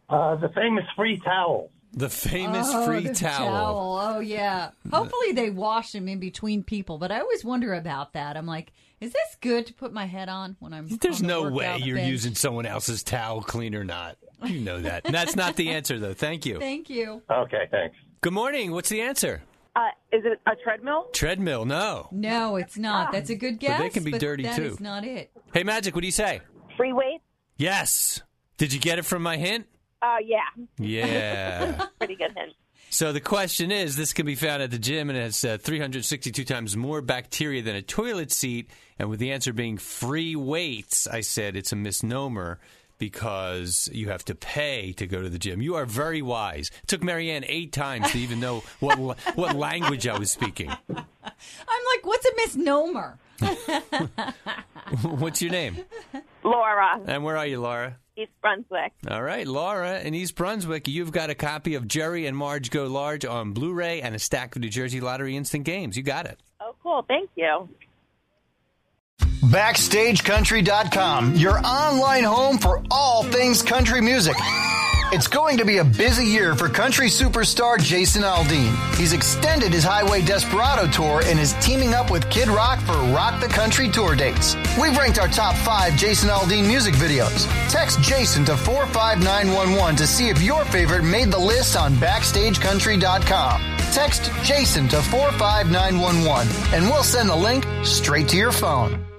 The famous free towel. The famous free towel. Oh, yeah. Hopefully they wash them in between people, but I always wonder about that. I'm like, is this good to put my head on when I'm There's on the no workout way you're bench? using someone else's towel, clean or not. You know that. And that's not the answer, though. Thank you. Thank you. Okay, thanks. Good morning. What's the answer? Is it a treadmill? Treadmill, no. No, it's not. That's a good guess. But they can be dirty, that too. That is not it. Hey, Magic, what do you say? Free weights? Yes. Did you get it from my hint? Yeah. Yeah. Pretty good hint. So the question is, this can be found at the gym, and it has 362 times more bacteria than a toilet seat. And with the answer being free weights, I said it's a misnomer because you have to pay to go to the gym. You are very wise. It took Marianne 8 times to even know what language I was speaking. I'm like, what's a misnomer? What's your name? Laura. And where are you, Laura? East Brunswick. All right, Laura in East Brunswick, you've got a copy of Jerry and Marge Go Large on Blu-ray and a stack of New Jersey Lottery Instant Games. You got it. Oh, cool. Thank you. BackstageCountry.com, your online home for all things country music. It's going to be a busy year for country superstar Jason Aldean. He's extended his Highway Desperado tour and is teaming up with Kid Rock for Rock the Country tour dates. We've ranked our top 5 Jason Aldean music videos. Text Jason to 45911 to see if your favorite made the list on BackstageCountry.com. Text Jason to 45911 and we'll send the link straight to your phone.